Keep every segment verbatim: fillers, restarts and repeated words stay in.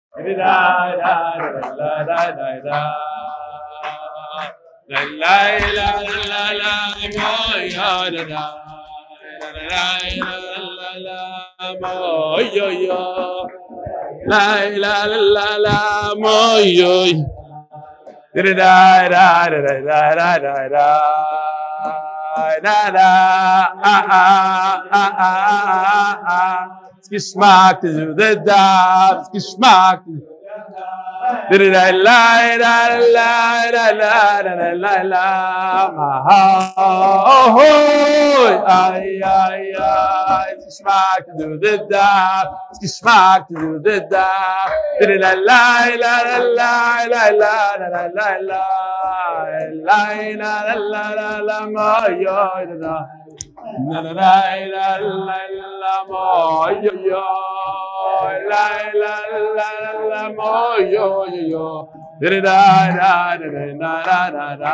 Geschmack to the dab, geschmack. La la la la la la la la la. Oh, ay ay ay. Geschmack to the dab, geschmack to the dab. La la la la la la la la la la. La la la la la la la. La la la la la mo yo yo, la la la la mo yo yo yo, da da da da da da da,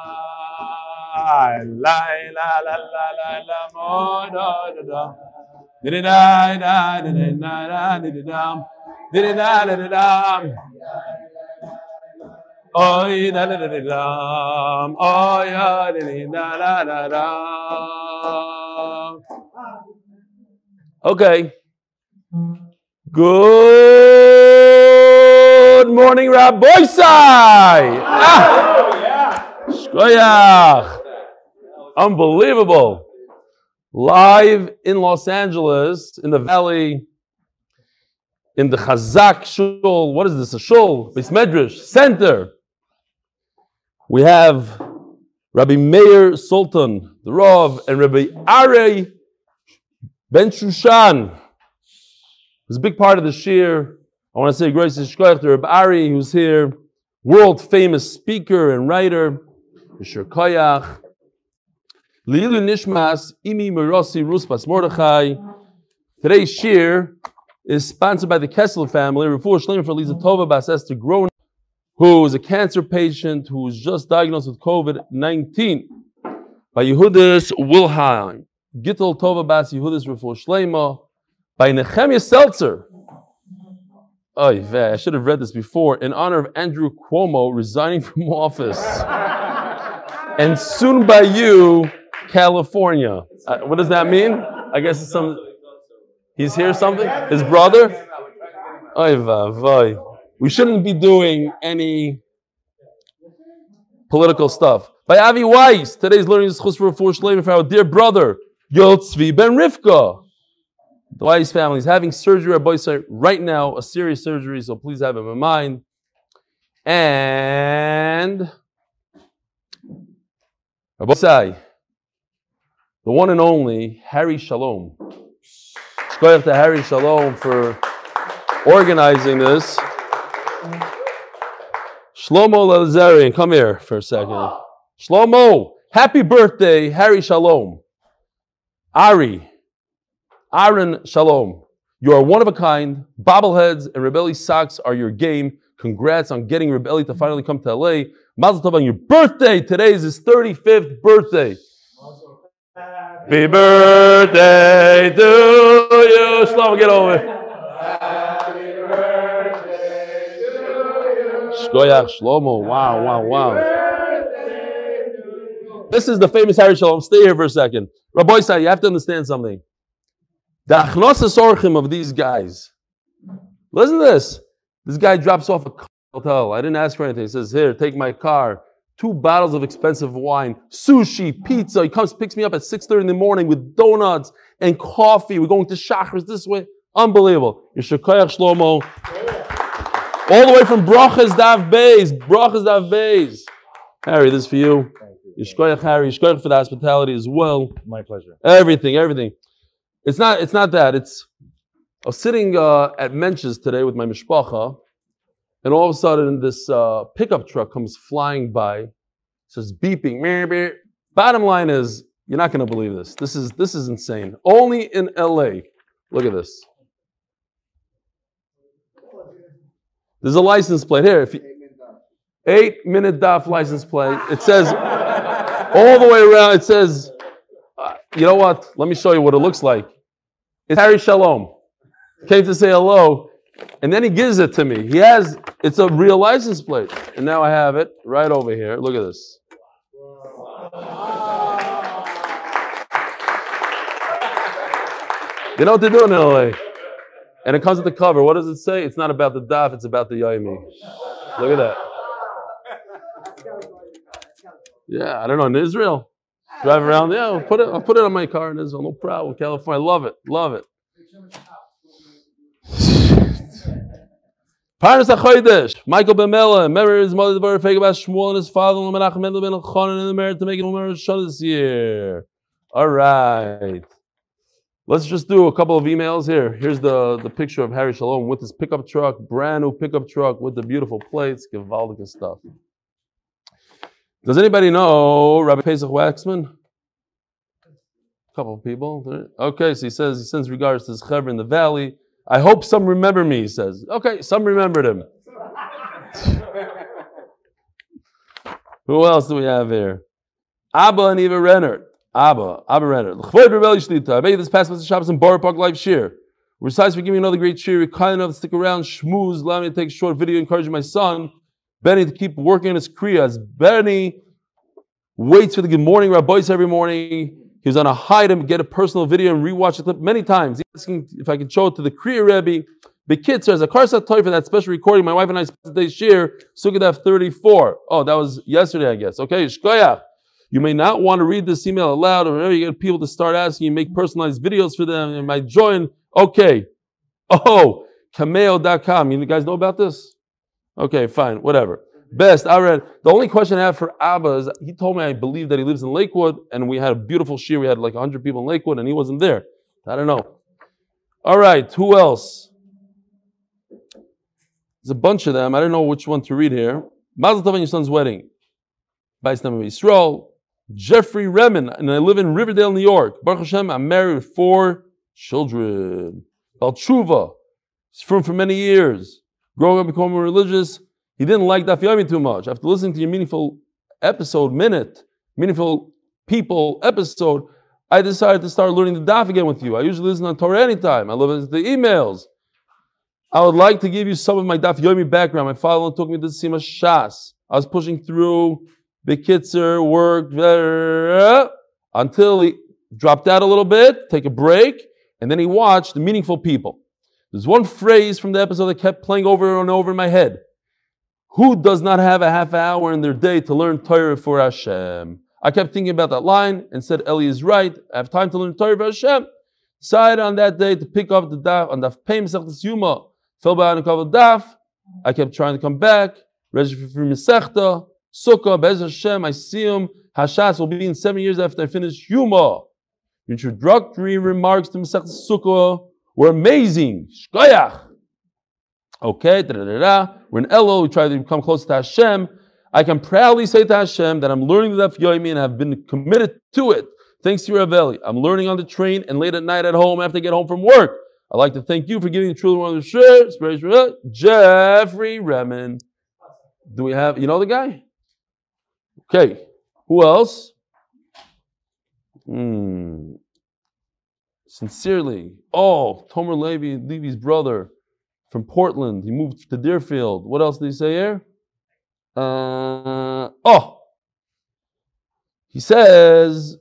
la la la la la la mo da da da, da da da da da da da da da da da. Oh, da da da da da. Oh, yeah, da da da da. Okay. Good morning, Rabbi Sai. Ah, shkoyach. Unbelievable. Live in Los Angeles, in the Valley, in the Chazak Shul. What is this? A Shul, Beis Medrash Center. We have Rabbi Meir Sultan, the Rav, and Rabbi Ari Ben Shushan. It's a big part of the shir. I want to say grace to Rabbi Ari, who's here, world famous speaker and writer. Yishur Koyach. Leilu Nishmas Imi Merosi Ruspas Mordechai. Today's shir is sponsored by the Kessler family. Refuah Shleima for Liza Tova Bas Esther Groen, who is a cancer patient who was just diagnosed with COVID nineteen. By Yehudis Wilhelm, Gittel Tova Bas Yehudis Refuah Shleima. By Nehemiah Seltzer. Oh, yeah, I should have read this before. In honor of Andrew Cuomo resigning from office. And soon by you, California. Uh, what does that mean? I guess it's some... He's here something? His brother? Oy vavoy. We shouldn't be doing any political stuff. By Avi Weiss, today's learning is Chus Refuah Shleima for our dear brother, Yotzvi Ben Rivka. The Weiss family is having surgery at Boisai right now, a serious surgery, so please have him in mind. And Boisai, the one and only Harry Shalom. Shkoyach to Harry Shalom for organizing this. Shlomo Lazarian, come here for a second. Shlomo, happy birthday, Harry Shalom. Ari, Aaron Shalom. You are one of a kind. Bobbleheads and Rebelli socks are your game. Congrats on getting Rebelli to finally come to L A. Mazel tov on your birthday. Today is his thirty-fifth birthday. Happy birthday to you. Shlomo, get over it. Happy birthday to you. Shkoyach Shlomo. Wow, wow, wow. This is the famous Harry Shalom. Stay here for a second. Rabbi Isai, you have to understand something. The achnosas orchim of these guys. Listen to this. This guy drops off a hotel. I didn't ask for anything. He says, here, take my car. Two bottles of expensive wine, sushi, pizza. He comes, picks me up at six thirty in the morning with donuts and coffee. We're going to Shachris this way. Unbelievable. Yishur Koyach Shlomo. All the way from Brachas Dav Beis. Brachas Dav Beis. Harry, this is for you. Yishur Koyach Harry. Yishur Koyach for the hospitality as well. My pleasure. Everything, everything. It's not, it's not that. It's, I was sitting uh, at Menches today with my mishpacha, and all of a sudden this uh, pickup truck comes flying by, says beeping. Meep, meep. Bottom line is, you're not going to believe this. This is this is insane. Only in L A. Look at this. There's a license plate here. If you, eight minute daf license plate. It says all the way around. It says, uh, you know what? Let me show you what it looks like. It's Harry Shalom. Came to say hello, And then he gives it to me. He has, it's a real license plate. And now I have it right over here. Look at this. You know what they're doing in L A? And it comes with the cover. What does it say? It's not about the daf, it's about the Yaimi. Look at that. Yeah, I don't know, in Israel. Drive around, yeah, I'll put it, I'll put it on my car in Israel, no problem. California, I love it, love it. Parnas HaChodesh, Michael Ben Mela, remember his mother, the bird, fake about Shmuel and his father, and Menachem Mendel Ben Elchanan in the merit to make it Omer Shana this year. All right. Let's just do a couple of emails here. Here's the, the picture of Harry Shalom with his pickup truck, brand new pickup truck with the beautiful plates, Gewaldige stuff. Does anybody know Rabbi Pesach Waxman? A couple of people. Okay, so he says, he sends regards to his chaver in the valley. I hope some remember me, he says. Okay, some remembered him. Who else do we have here? Abba and Eva Renner. Abba, Abba Renner. I made this past Mitzvah Shabbos in Borough Park Live Shir. Besides for giving me another great cheer, you're kind enough to stick around, schmooze, allow me to take a short video encouraging my son, Benny, to keep working on his kriyas. Benny waits for the good morning rabbis every morning. He was on a high to get a personal video and rewatch the clip many times. He's asking if I can show it to the Kriya Rebbe. The kid says, a karsat toy for that special recording. My wife and I spent today's shir, Sukkot thirty-four. Oh, that was yesterday, I guess. Okay, shkoyach. You may not want to read this email aloud, or whenever you get people to start asking you, make personalized videos for them. You might join. Okay. Oh, cameo dot com. You guys know about this? Okay, fine, whatever. Best, I read. The only question I have for Abba is, he told me I believe that he lives in Lakewood, and we had a beautiful shir. We had like one hundred people in Lakewood, and he wasn't there. I don't know. All right, who else? There's a bunch of them. I don't know which one to read here. Mazel tov on your son's wedding. Bais Nami Yisrael. Jeffrey Remen, and I live in Riverdale, New York. Baruch Hashem, I'm married with four children. Balchuva, he's from for many years. Growing up, becoming religious, he didn't like Daf Yomi too much. After listening to your meaningful episode, minute, meaningful people episode, I decided to start learning the Daf again with you. I usually listen on Torah anytime. I listen to the emails. I would like to give you some of my Daf Yomi background. My father took me to Sima Shas. I was pushing through the Kitzer, worked uh, until he dropped out a little bit, take a break, and then he watched the meaningful people. There's one phrase from the episode that kept playing over and over in my head. Who does not have a half hour in their day to learn Torah for Hashem? I kept thinking about that line and said, Eli is right. I have time to learn Torah for Hashem. Decided on that day to pick up the daf on daf Pei Masechtas Yuma. Fell behind a couple of daf. I kept trying to come back. Register for Masechta. Sukkah, Bez Hashem, I see him. Hashas will be in seven years after I finish Yuma. Your introductory remarks to Masechtas Sukkah were amazing. Shkoyach. Okay, da, da, da, da. We're in Elul, we try to become closer to Hashem. I can proudly say to Hashem that I'm learning the Daf Yomi and have been committed to it. Thanks to your Aveli. I'm learning on the train and late at night at home after I get home from work. I'd like to thank you for giving the children one of the shirts. Jeffrey Remen. Do we have, you know the guy? Okay, who else? Hmm. Sincerely. Oh, Tomer Levy, Levy's brother from Portland. He moved to Deerfield. What else did he say here? Uh, oh, he says,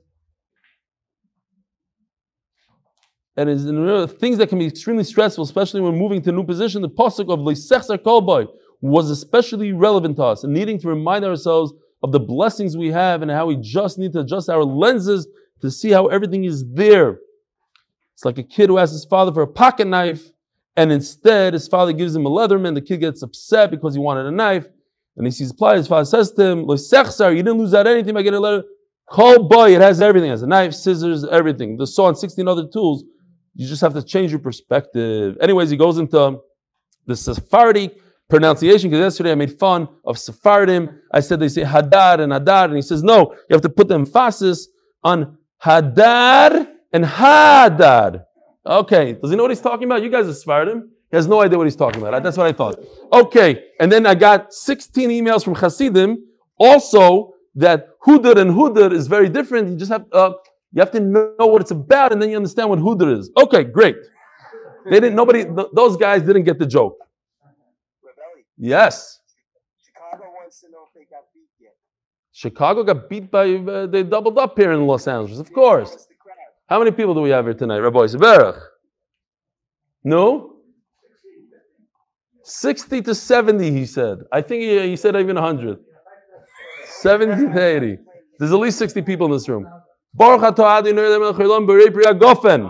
and is in things that can be extremely stressful, especially when moving to a new position. The pasuk of Leisechzer Kolboy was especially relevant to us, and needing to remind ourselves of the blessings we have and how we just need to adjust our lenses to see how everything is there. It's like a kid who asks his father for a pocket knife, and instead his father gives him a Leatherman. The kid gets upset because he wanted a knife, and he sees pliers. His father says to him, "Loisechzar, you didn't lose out anything by getting a letter. Kol boy, it has everything. It has a knife, scissors, everything. The saw and sixteen other tools. You just have to change your perspective." Anyways, he goes into the Sephardic pronunciation, because yesterday I made fun of Sephardim. I said they say Hadar and Hadar, and he says, no, you have to put the emphasis on Hadar and Hadar. Okay, does he know what he's talking about? You guys are Sephardim. He has no idea what he's talking about. That's what I thought. Okay, and then I got sixteen emails from Hasidim, also that Hudar and Hudar is very different. You just have, uh, you have to know what it's about, and then you understand what Hudar is. Okay, great. They didn't. Nobody. Th- those guys didn't get the joke. Yes. Chicago wants to know if they got beat yet. Chicago got beat by. Uh, they doubled up here in Los Angeles. Of course. How many people do we have here tonight, Rabbi Seberach? No. Sixty to seventy, he said. I think he, he said even a hundred. Seventy to eighty. There's at least sixty people in this room. Baruch atah Adonai melech haolam borei pri hagofen.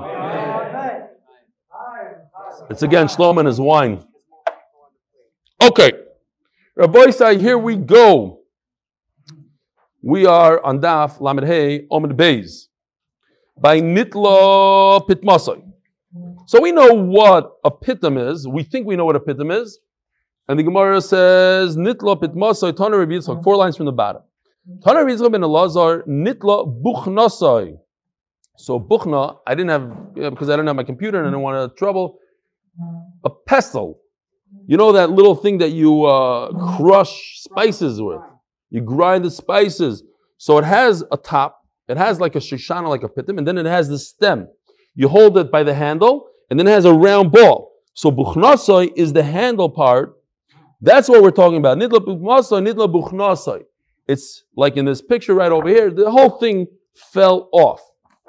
It's again Shlomo and his wine. Okay, Rabbi Say, here we go. We are on Daf Lamed Hey Omid Beis by Nitla Pitmasai. So we know what a pitum is. We think we know what a pitum is. And the Gemara says, Nitla Pitmasai, Tana Rabbi Yitzchak, four lines from the bottom. Tana Rabbi Yitzchak ben Elazar, Nitla Buchnasai. So Buchna, I didn't have, yeah, because I didn't have my computer and I didn't want to trouble. A pestle. You know that little thing that you uh, crush spices with? You grind the spices. So it has a top, it has like a shishana, like a pitum, and then it has the stem. You hold it by the handle, and then it has a round ball. So buchnasai is the handle part. That's what we're talking about. Nidla buchnasai, nidla buchnasai. It's like in this picture right over here, the whole thing fell off.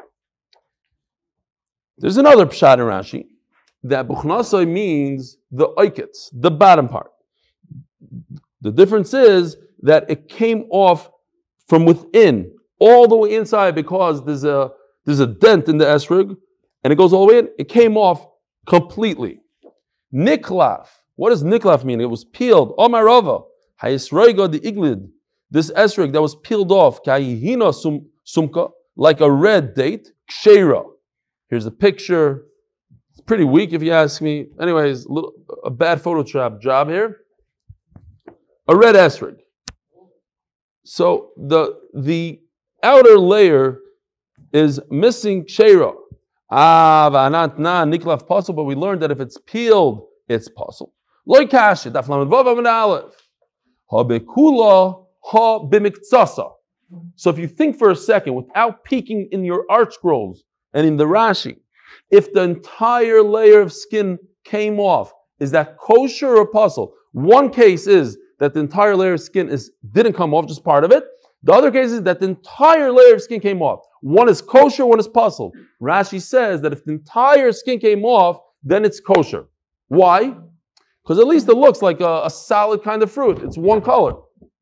There's another pshat in Rashi that buchnasai means the oikets, the bottom part. The difference is that it came off from within, all the way inside, because there's a there's a dent in the esrog, and it goes all the way in. It came off completely. Niklaf. What does niklaf mean? It was peeled. Omarova. Hayisroiga the iglid. This esrog that was peeled off. Kayihina sumka, like a red date. Ksheira. Here's a picture. It's pretty weak if you ask me. Anyways, a, little, a bad Photoshop job here. A red esrog. So the the outer layer is missing ksheira. Ah, v'anat na niklaf pasul, but we learned that if it's peeled, it's pasul. Loi kashet, daf lamed vav amud aleph. Ha bekula, ha b'miktsasa. So if you think for a second, without peeking in your art scrolls and in the Rashi, if the entire layer of skin came off, is that kosher or pasul? One case is that the entire layer of skin is didn't come off, just part of it. The other case is that the entire layer of skin came off. One is kosher, one is pasul. Rashi says that if the entire skin came off, then it's kosher. Why? Because at least it looks like a, a solid kind of fruit. It's one color.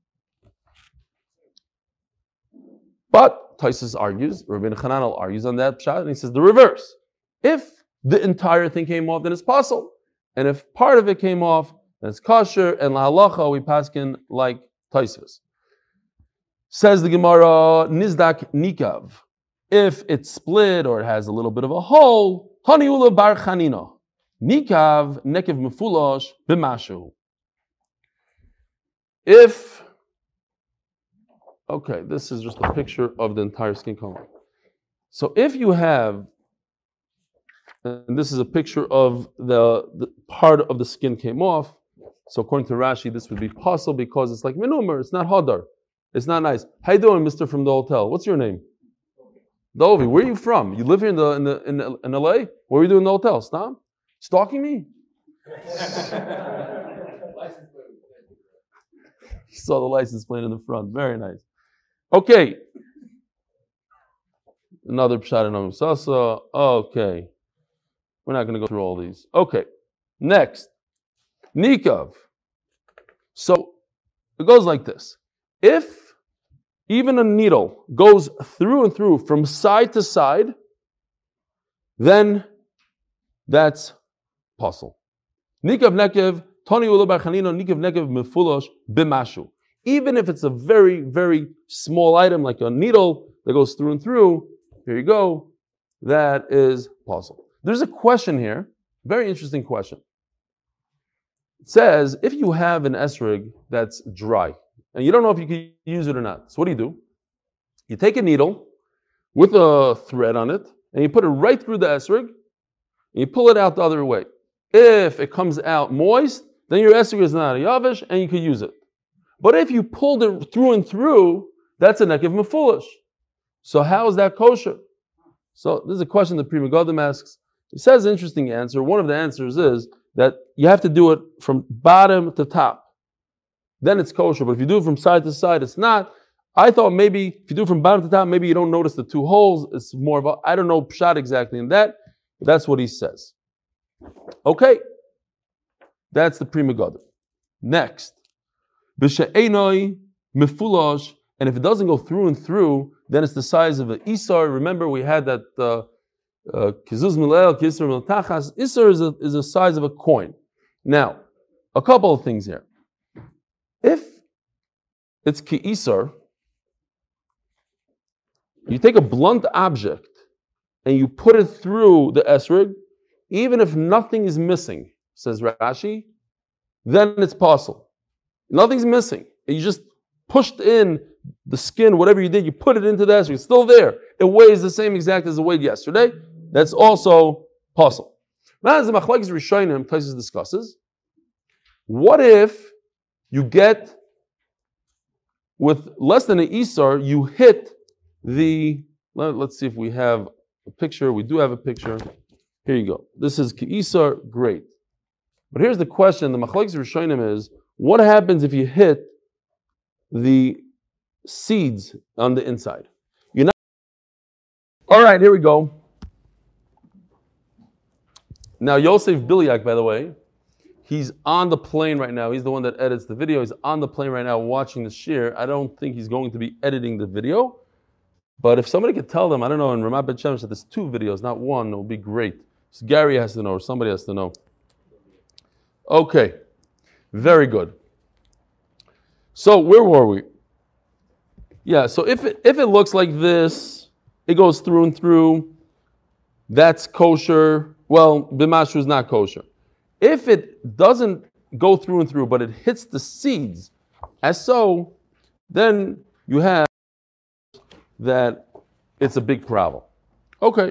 But Taisus argues, Rabbeinu Chananel argues on that pshat, and he says the reverse. If the entire thing came off, then it's pasul. And if part of it came off, then it's kosher, and la halacha we paskin like Taisus. Says the Gemara, Nizdak Nikav. If it's split or it has a little bit of a hole, Haniula Bar Chanina. Nikav Nekev Mefulash B'mashu. If, okay, this is just a picture of the entire skin color. So if you have, and this is a picture of the, the part of the skin came off, so according to Rashi, this would be possible because it's like menumer, it's not hadar. It's not nice. How you doing, mister from the hotel? What's your name? Dovi. Where are you from? You live here in the in the in, the, in L A? What are you doing in the hotel? Stop. Stalking me? You saw the license plate in the front. Very nice. Okay. Another pshat in Sasa. Okay. We're not going to go through all these. Okay. Next. Nikav. So it goes like this. If even a needle goes through and through from side to side, then that's pasul. Nikav nekev, toni ula bar chanina, nikav nekev mefulosh b'mashu. Even if it's a very, very small item like a needle that goes through and through, here you go, that is pasul. There's a question here, very interesting question. It says, if you have an esrog that's dry, and you don't know if you can use it or not. So what do you do? You take a needle with a thread on it, and you put it right through the esrog, and you pull it out the other way. If it comes out moist, then your esrog is not a yavish, and you can use it. But if you pulled it through and through, that's a nekev mefulish. So how is that kosher? So this is a question that Pri Megadim asks. He says an interesting answer. One of the answers is that you have to do it from bottom to top. Then it's kosher. But if you do it from side to side, it's not. I thought maybe if you do it from bottom to top, maybe you don't notice the two holes. It's more of a, I don't know pshat exactly in that, but that's what he says. Okay. That's the Pri Megadim. Next. B'she'enoi mefulash, and if it doesn't go through and through, then it's the size of an isar. Remember, we had that kizuz milel, kisar mil tachas. Isar is a is the size of a coin. Now, a couple of things here. If it's ki isar, you take a blunt object and you put it through the esrog, even if nothing is missing, says Rashi, then it's possible. Nothing's missing. You just pushed in the skin, whatever you did, you put it into the esrog. It's still there. It weighs the same exact as it weighed yesterday. That's also possible. Now, as the Machlokes Rishonim Tosfos discusses, what if you get, with less than an isar, you hit the, let, let's see if we have a picture. We do have a picture. Here you go. This is Isar, great. But here's the question, the Machlokes Rishonim is, what happens if you hit the seeds on the inside? You're not. All right, here we go. Now, Yosef Bilyak, by the way, he's on the plane right now. He's the one that edits the video. He's on the plane right now watching the shir. I don't think he's going to be editing the video. But if somebody could tell them, I don't know, in Ramat Bet Shemesh that there's two videos, not one, it would be great. So Gary has to know, or somebody has to know. Okay, very good. So where were we? Yeah, so if it, if it looks like this, it goes through and through, that's kosher. Well, b'mashru is not kosher. If it doesn't go through and through, but it hits the seeds, as so, then you have that it's a big problem. Okay.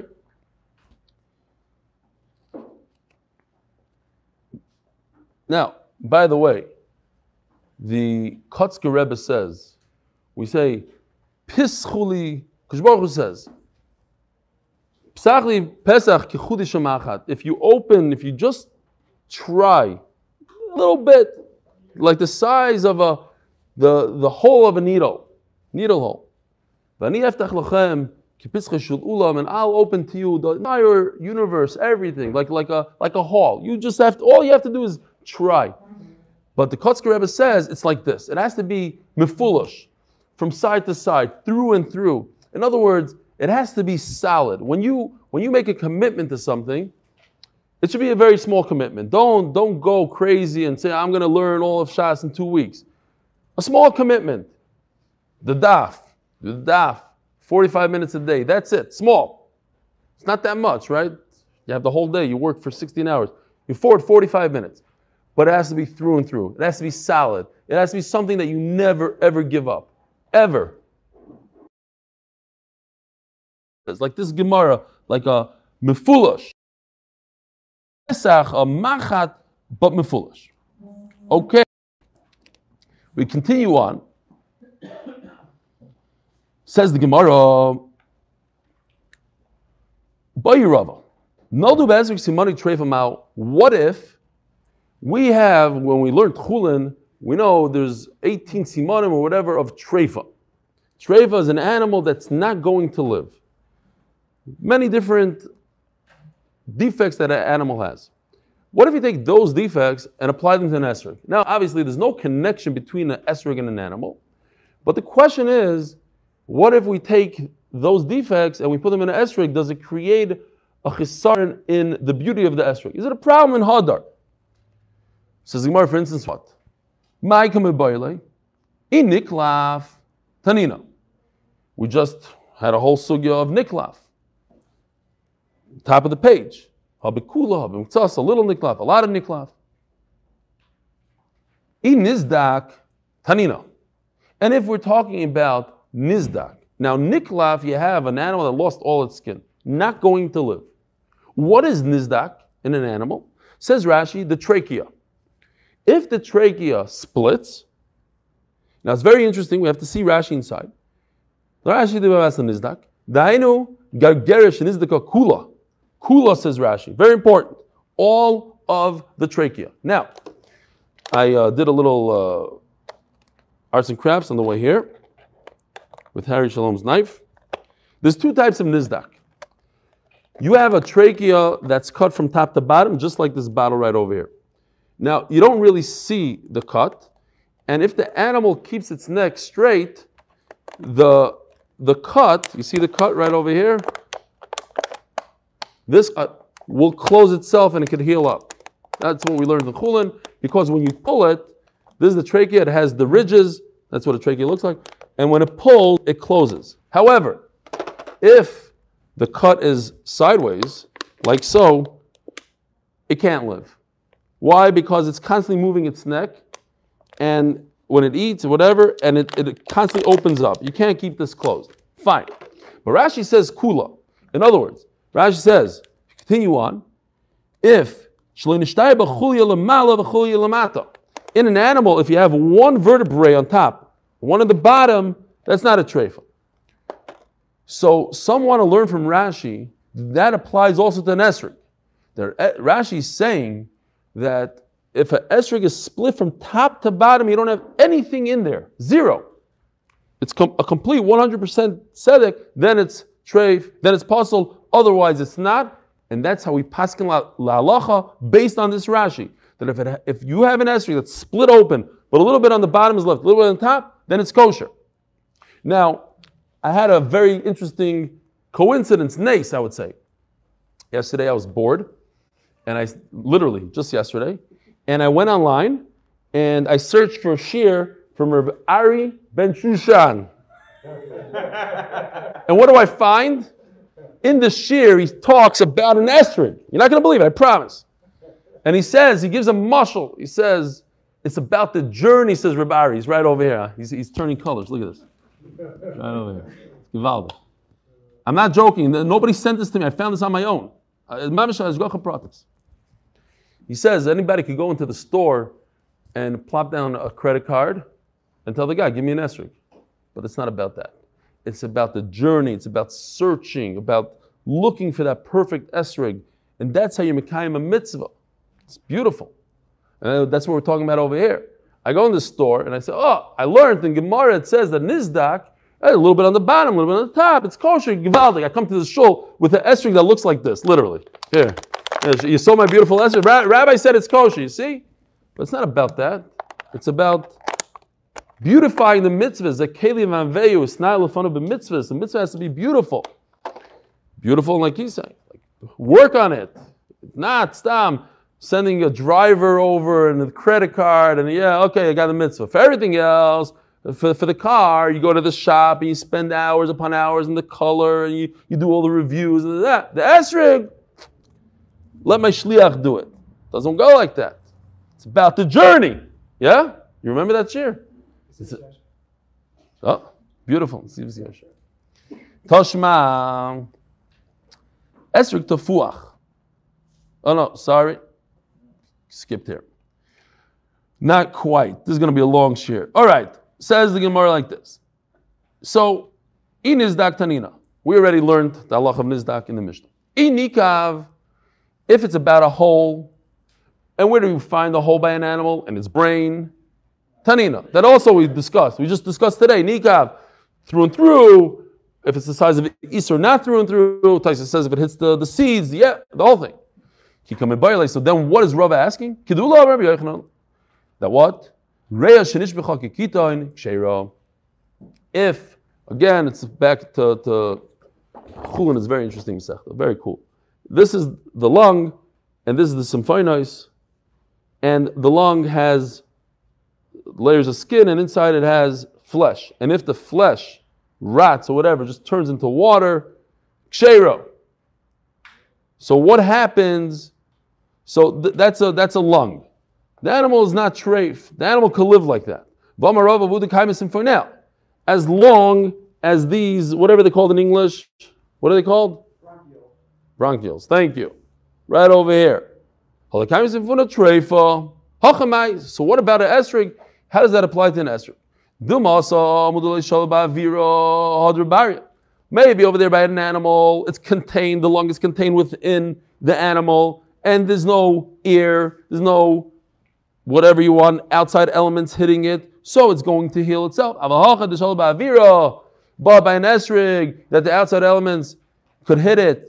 Now, by the way, the Kotzker Rebbe says, we say, Pischuli, Kadosh Baruch Hu says, Psachli Pesach kichudish machat. If you open, if you just try a little bit, like the size of a the the hole of a needle, needle hole. And I'll open to you the entire universe, everything, like like a like a hall. You just have to, all you have to do is try. But the Kotzker Rebbe says it's like this. It has to be mefulish, from side to side, through and through. In other words, it has to be solid. When you when you make a commitment to something, it should be a very small commitment. Don't don't go crazy and say I'm going to learn all of Shas in two weeks. A small commitment. The daf, the daf, forty-five minutes a day. That's it. Small. It's not that much, right? You have the whole day. You work for sixteen hours. You forward forty-five minutes. But it has to be through and through. It has to be solid. It has to be something that you never, ever give up. Ever. It's like this Gemara, like a mefulash. Pesach, a machat, but mefulash. Okay. We continue on. Says the Gemara, Bayirava. Noldu be'ezrik simani treifam out. What if we have, when we learn Chulin, we know there's eighteen simanim or whatever of treifa. Treifa is an animal that's not going to live. Many different defects that an animal has. What if you take those defects and apply them to an esrog? Now, obviously, there's no connection between an esrog and an animal. But the question is, what if we take those defects and we put them in an esrog? Does it create a chisaron in the beauty of the esrog? Is it a problem in hadar? Says Gemara, for instance, what? In niklaf tanina. We just had a whole sugya of niklaf. Top of the page. Habikula, habimtzas, a little niklaf, a lot of niklaf. In nizdak tanina. And if we're talking about nizdak, now niklaf, you have an animal that lost all its skin, not going to live. What is nizdak in an animal? Says Rashi, the trachea. If the trachea splits, now it's very interesting, we have to see Rashi inside. Rashi the nizdak. Dainu gargerish nizdaka kula. Kula, says Rashi. Very important. All of the trachea. Now, I uh, did a little uh, arts and crafts on the way here with Harry Shalom's knife. There's two types of nizdak. You have a trachea that's cut from top to bottom, just like this bottle right over here. Now, you don't really see the cut, and if the animal keeps its neck straight, the, the cut, you see the cut right over here? This cut will close itself and it can heal up. That's what we learned in Chulin, because when you pull it, this is the trachea, it has the ridges, that's what a trachea looks like, and when it pulls, it closes. However, if the cut is sideways, like so, it can't live. Why? Because it's constantly moving its neck, and when it eats or whatever, and it, it constantly opens up. You can't keep this closed. Fine. But Rashi says kula. In other words, Rashi says, continue on, if in an animal, if you have one vertebrae on top, one at the bottom, that's not a treifa. So some want to learn from Rashi, that applies also to an esrog. Rashi is saying that if an esrog is split from top to bottom, you don't have anything in there, zero. It's com- a complete one hundred percent tzedek, then it's treif, then it's puzzle, otherwise it's not. And that's how we paskin la, la halacha based on this Rashi. That if it, if you have an esrog that's split open, but a little bit on the bottom is left, a little bit on the top, then it's kosher. Now, I had a very interesting coincidence, nace, I would say. Yesterday I was bored, and I, literally, just yesterday, and I went online, and I searched for a shir from Rabbi Ari Ben Shushan. And what do I find? In the shir, he talks about an esrog. You're not going to believe it, I promise. And he says, he gives a mashal. He says, it's about the journey, says Rabbi Ari. He's right over here. He's, he's turning colors. Look at this. Right over here. Givaldi. I'm not joking. Nobody sent this to me. I found this on my own. He says anybody could go into the store and plop down a credit card and tell the guy, give me an esrog. But it's not about that. It's about the journey. It's about searching, about looking for that perfect esrog. And that's how you mekayim a mitzvah. It's beautiful. And that's what we're talking about over here. I go in the store and I say, oh, I learned in Gemara it says that nizdak, a little bit on the bottom, a little bit on the top, it's kosher, givaldik. I come to the shul with an esrog that looks like this, literally. Here. You saw my beautiful esrog. Rabbi said it's kosher, you see? But it's not about that. It's about beautifying the mitzvahs. The keli vanveyu is not lefanu b'mitzvahs. The mitzvah has to be beautiful. Beautiful, like he's saying. Like, work on it. Not stam. Sending a driver over and a credit card, and yeah, okay, I got the mitzvah. For everything else, for, for the car, you go to the shop and you spend hours upon hours in the color, and you, you do all the reviews and that. The esrog, let my shliach do it. Doesn't go like that. It's about the journey. Yeah? You remember that shir? Oh, beautiful. Toshma. Esrog tafuach. Oh no, sorry. Skipped here. Not quite. This is going to be a long shir. All right. Says the Gemara like this. So, in nizdak tanina. We already learned the halach of nizdak in the Mishnah. In nikav, if it's about a hole, and where do we find the hole by an animal? In its brain. Tanina. That also we discussed. We just discussed today. Nikav, through and through. If it's the size of Isser, not through and through. Taisa says if it hits the, the seeds, yeah, the whole thing. So then what is Rava asking? That what? If, again, it's back to, to Chulin, is very interesting, very cool. This is the lung, and this is the symphonos, and the lung has layers of skin, and inside it has flesh. And if the flesh, rots or whatever, just turns into water, kshero. So what happens? So th- that's a that's a lung. The animal is not treif. The animal could live like that. As long as these, whatever they're called in English, what are they called? Bronchioles. Bronchioles. Thank you. Right over here. So what about an esrog? How does that apply to an esrog? Maybe over there by an animal, it's contained, the lung is contained within the animal, and there's no air, there's no whatever you want, outside elements hitting it, so it's going to heal itself. But by an esrig, that the outside elements could hit it,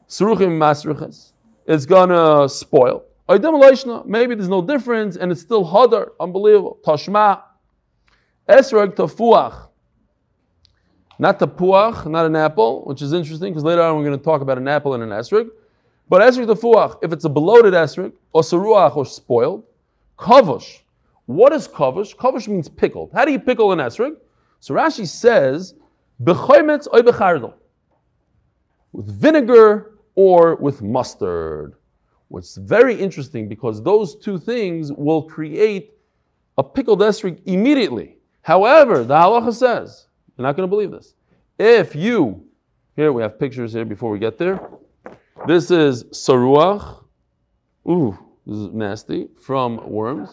it's gonna spoil. Maybe there's no difference, and it's still hadar, unbelievable. Tashma, esrog tafuach. Not tapuach, not an apple, which is interesting because later on we're going to talk about an apple and an esrog. But esrog tafuach, if it's a bloated esrog, or saruach, or spoiled, kavush. What is kavush? Kavush means pickled. How do you pickle an esrog? So Rashi says, b'chometz oy b'chardal, with vinegar or with mustard. What's very interesting because those two things will create a pickled esrog immediately. However, the halacha says, you're not going to believe this. If you, here we have pictures here before we get there. This is saruach. Ooh, this is nasty, from worms.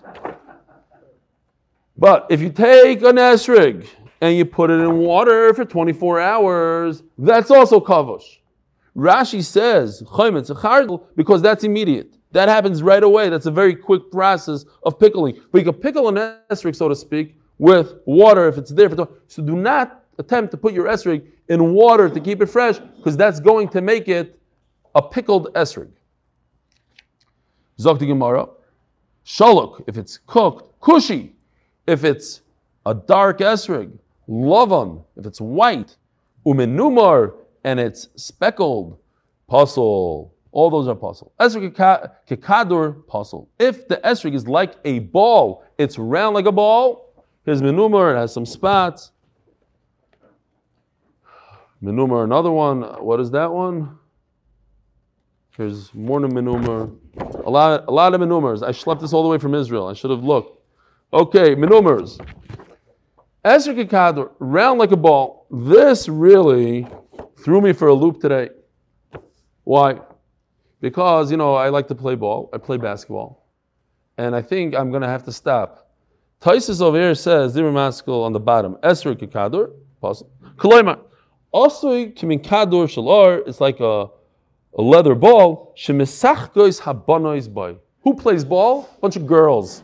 But if you take an esrog and you put it in water for twenty-four hours, that's also kavush. Rashi says, because that's immediate. That happens right away. That's a very quick process of pickling. But you can pickle an esrog, so to speak, with water if it's there. For so do not attempt to put your esrog in water to keep it fresh, because that's going to make it a pickled esrog. Zok the Gemara, shalok if it's cooked, kushi if it's a dark esrog, lavan if it's white, umenumar and it's speckled, pasul. All those are pasul. Esrog kekadur, pasul. If the esrog is like a ball, it's round like a ball. Here's menumar, it has some spots. Menumar, another one. What is that one? Here's more menumar. A lot, a lot of menumars. I schlepped this all the way from Israel. I should have looked. Okay, menumars. Esrog kekadur, round like a ball. This really threw me for a loop today. Why? Because, you know, I like to play ball. I play basketball. And I think I'm going to have to stop. Taisus over here says, Zimmer Maskell on the bottom, Esrog kekadur, possible. Koloimar, also kimin kadur shalar, it's like a, a leather ball. Shemisach gois habanois boy. Who plays ball? A bunch of girls.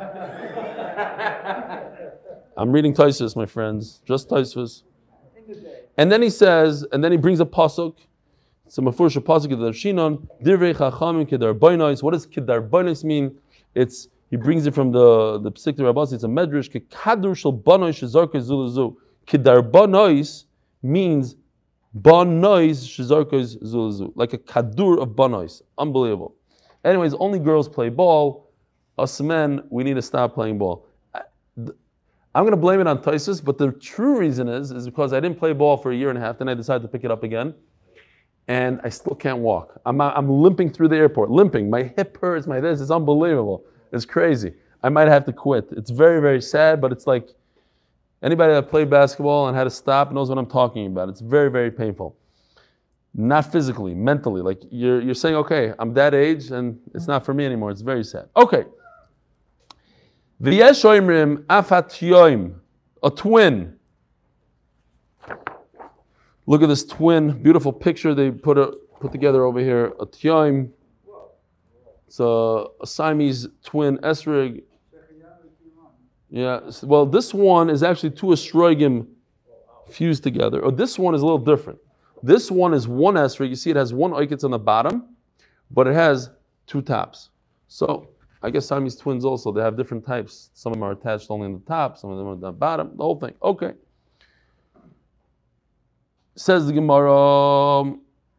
I'm reading Taisus, my friends. Just Taisus. And then he says, and then he brings a pasuk. It's a mafurish pasuk of the Shinon. Divrei chachamim kedar boinois. What does kedar boinois mean? It's He brings it from the the Pesik Rabbos. It's a medrash. Kekadur shel banois shezarkei zulazu. Kedar banois means banois shezarkei zulazu, like a kadur of banois. Unbelievable. Anyways, only girls play ball. Us men, we need to stop playing ball. I, I'm going to blame it on Taisus, but the true reason is is because I didn't play ball for a year and a half. Then I decided to pick it up again, and I still can't walk. I'm I'm limping through the airport, limping. My hip hurts. My this. It's unbelievable. It's crazy. I might have to quit. It's very, very sad, but it's like anybody that played basketball and had to stop knows what I'm talking about. It's very, very painful. Not physically, mentally. Like you're you're saying, okay, I'm that age and it's not for me anymore. It's very sad. Okay. V'yesh oimrim afat yoim, a twin. Look at this twin, beautiful picture they put a, put together over here. A tyoim. It's a, a Siamese twin esrog. Yeah, well, this one is actually two esrogim fused together. Or this one is a little different. This one is one esrog. You see, it has one oiketz on the bottom, but it has two tops. So I guess Siamese twins also, they have different types. Some of them are attached only on the top, some of them are on the bottom, the whole thing. Okay. Says the Gemara,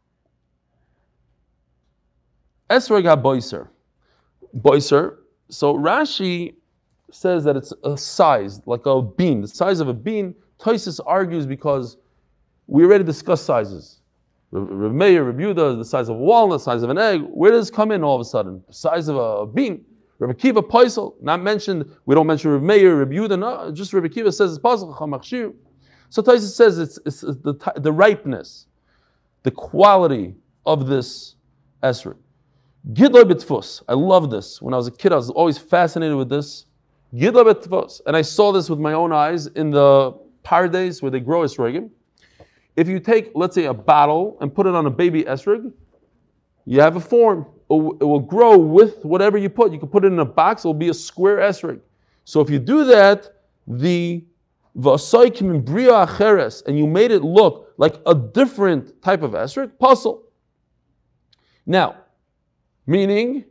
Esrog ha-boiser. Boiser. So Rashi says that it's a size, like a bean, the size of a bean. Taisus argues because we already discussed sizes. Rav Meir, Rav Yehuda, the size of a walnut, the size of an egg. Where does this come in all of a sudden? The size of a bean. Rav Akiva, Paisel, not mentioned. We don't mention Rav Meir, Rav Yehuda, no, just Rav Akiva says it's Paisel, Chamachshir. So Taisus says it's, it's the, the ripeness, the quality of this esrog. Gidlo b'tfus. I love this. When I was a kid, I was always fascinated with this. And I saw this with my own eyes in the pardes where they grow esrogim. if you take, let's say, a bottle and put it on a baby esrog, you have a form. It will grow with whatever you put. You can put it in a box, it will be a square esrog. So if you do that, the v'asaykim bria acheres, and you made it look like a different type of esrog, puzzle. Now, meaning,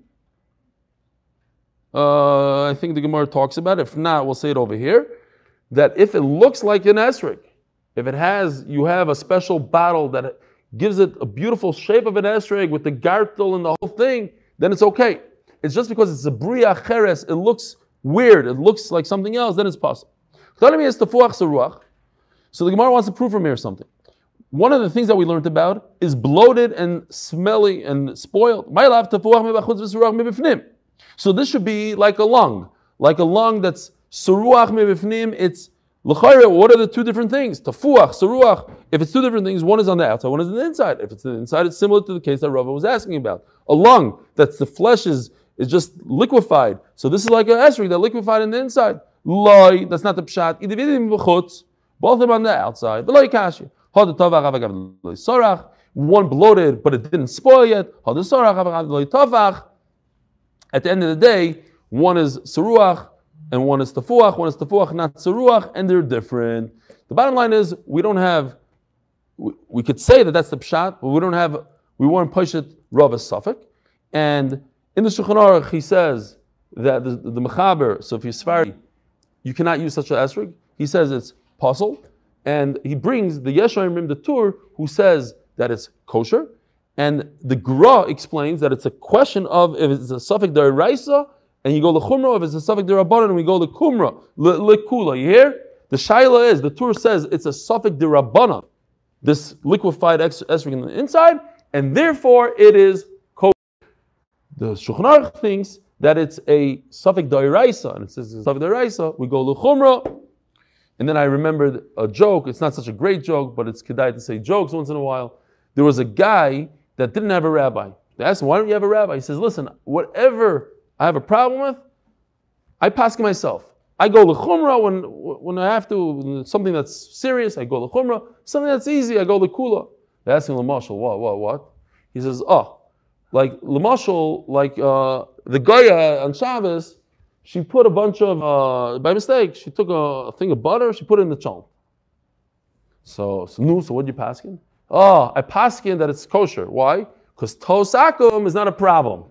uh, I think the Gemara talks about it. If not, we'll say it over here. That if it looks like an esrog, if it has, you have a special bottle that gives it a beautiful shape of an esrog with the gartel and the whole thing, then it's okay. It's just because it's a bria cheres, it looks weird, it looks like something else, then it's possible. So the Gemara wants to prove from here something. One of the things that we learned about is bloated and smelly and spoiled. So this should be like a lung, like a lung that's saruach mebifnim. It's l'chayre. What are the two different things? Tafuach, saruach. If it's two different things, one is on the outside, one is on the inside. If it's on the inside, it's similar to the case that Rava was asking about. A lung that's the flesh is is just liquefied. So this is like an esrog that liquefied in the inside. Loi, that's not the pshat. Both of them on the outside. One bloated, but it didn't spoil yet. At the end of the day, one is saruach and one is tafuach. One is tafuach, not saruach, and they're different. The bottom line is we don't have. We, we could say that that's the pshat, but we don't have. We weren't poshet Rava's Suffolk, and in the Shulchan Aruch he says that the, the, the mechaber. So if you're Sfardi, you cannot use such an esrog. He says it's puzzle, and he brings the Yeshayim the Tur who says that it's kosher, and the Gra explains that it's a question of if it's a suffix d'oraisa, and you go to chumra, if it's a suffix d'rabbanan, and we go to kumra, lekula. You hear? The shaila is, the Tur says it's a suffix d'rabbanan, this liquefied esrog in the inside, and therefore it is kosher. The Shulchan Aruch thinks that it's a suffix d'oraisa, and it says it's a suffix d'oraisa, we go to chumra. And then I remembered a joke. It's not such a great joke, but it's kedai to say jokes once in a while. There was a guy that didn't have a rabbi. They asked him, why don't you have a rabbi? He says, listen, whatever I have a problem with, I pass it myself. I go to chumrah when when I have to, something that's serious, I go to chumrah. Something that's easy, I go to kula. They ask him, Lamashal, what, what, what? He says, oh, like Lamashal, like uh, the Goya on Shabbos, she put a bunch of, uh, by mistake, she took a, a thing of butter, she put it in the chalm. So, so, no, so what did you paskin? Oh, I paskin that it's kosher. Why? Because tosakum is not a problem.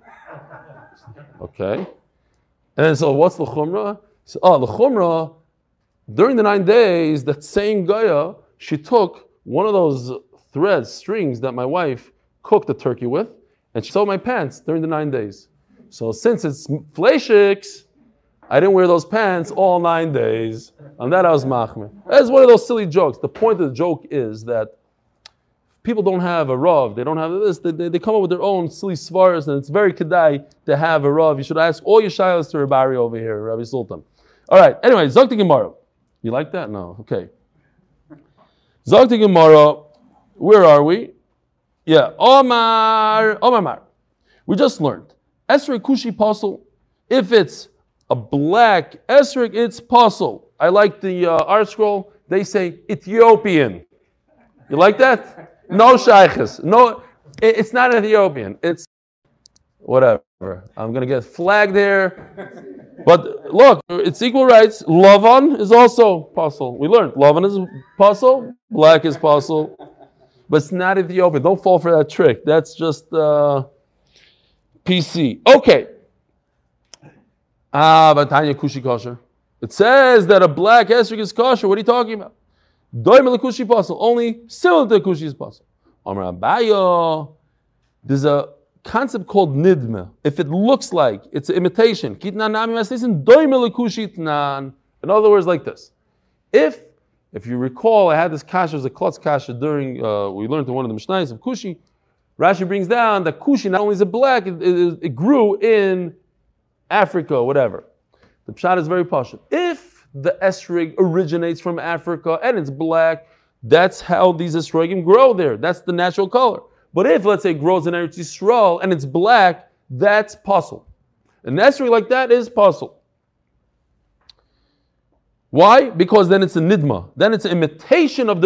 Okay. And then, so what's the chumrah? So, oh, the chumrah, during the nine days, that same Goya, she took one of those threads, strings that my wife cooked the turkey with, and she sewed my pants during the nine days. So since it's fleishiks, I didn't wear those pants all nine days. On that I was machmir. That's one of those silly jokes. The point of the joke is that people don't have a rav, they don't have this, they, they, they come up with their own silly svaras, and it's very kedai to have a rav. You should ask all your shilas to Rabari over here, Rabbi Sultan. All right, anyway, Zokti Gemara. You like that? No, okay. Zokti Gemara, where are we? Yeah, Omar, Omar Mar. We just learned. Esrei Kushi Pasul, if it's a black esrog, it's pasul. I like the uh, art scroll. They say Ethiopian. You like that? No shaykhs. No, it, it's not Ethiopian. It's whatever. I'm gonna get flagged there. But look, it's equal rights. Lavan is also pasul. We learned Lavan is pasul. Black is pasul. But it's not Ethiopian. Don't fall for that trick. That's just uh, P C. Okay. Ah, but Tanya Kushi kosher. It says that a black esrog is kosher. What are you talking about? Doim Kushi pasul. Only similar to Kushi is pasul. Amar Abayo. There's a concept called nidma. If it looks like it's an imitation, kitnan nami masnisin doim Kushi tnan. In other words, like this. If, if you recall, I had this kasha, as a klutz kasha during uh, we learned in one of the Mishnayos of Kushi. Rashi brings down that Kushi not only is it black, it, it, it grew in Africa, whatever. The pshat is very pashut. If the esrog originates from Africa and it's black, that's how these esrogim grow there. That's the natural color. But if, let's say, it grows in Eretz Yisrael and it's black, that's pasul. An esrog like that is pasul. Why? Because then it's a nidma. Then it's an imitation of the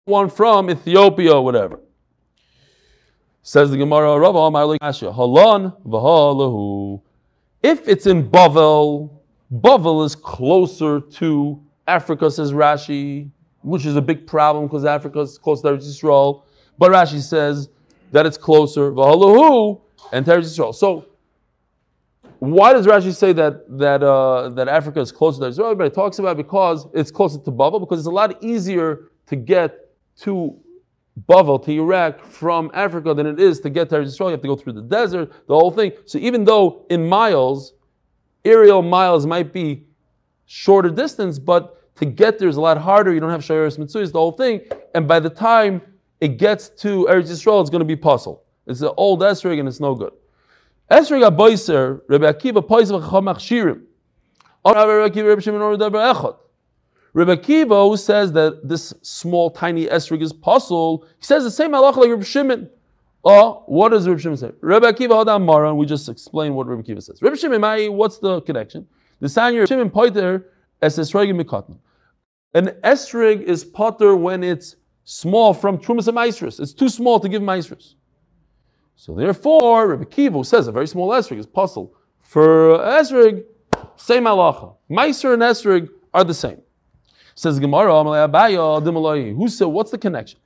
one from Ethiopia or whatever. Says the Gemara, Rava Amar Asher, Halon v'halahu. If it's in Bavel, Bavel is closer to Africa, says Rashi, which is a big problem because Africa is close to Eretz Yisrael. But Rashi says that it's closer, v'halahu, and to Eretz Yisrael. So, why does Rashi say that that uh, that Africa is closer to Israel? Everybody talks about it because it's closer to Bavel, because it's a lot easier to get to Bavel, to Iraq, from Africa than it is to get to Eretz Yisrael. You have to go through the desert, the whole thing. So even though in miles, aerial miles might be shorter distance, but to get there is a lot harder. You don't have Shayaris Mitzuyas, the whole thing. And by the time it gets to Eretz Yisrael, it's going to be puzzle. It's an old esrog and it's no good. Esrog Abayser, Rebbe Akiva Poisav Chachamach Shirim. Rebbe Akiva Rebbe Shimon Or Deber Echad. Rebbe Akiva, who says that this small, tiny esrog is puzzle, he says the same halacha like Rebbe Shimon. Oh, what does Rebbe Shimon say? Rebbe Akiva Hadam Mara, and we just explain what Rebbe Akiva says. Rebbe Shimon, Mai, what's the connection? The sign Rebbe Shimon Poiter es esrog mikatna. An esrog is potter when it's small from Trumas and Maisrus. It's too small to give Maisrus. So therefore, Rebbe Akiva, who says a very small esrog is puzzle. For esrog, same halacha. Maiser and esrog are the same. Says Gemara, who said, what's the connection?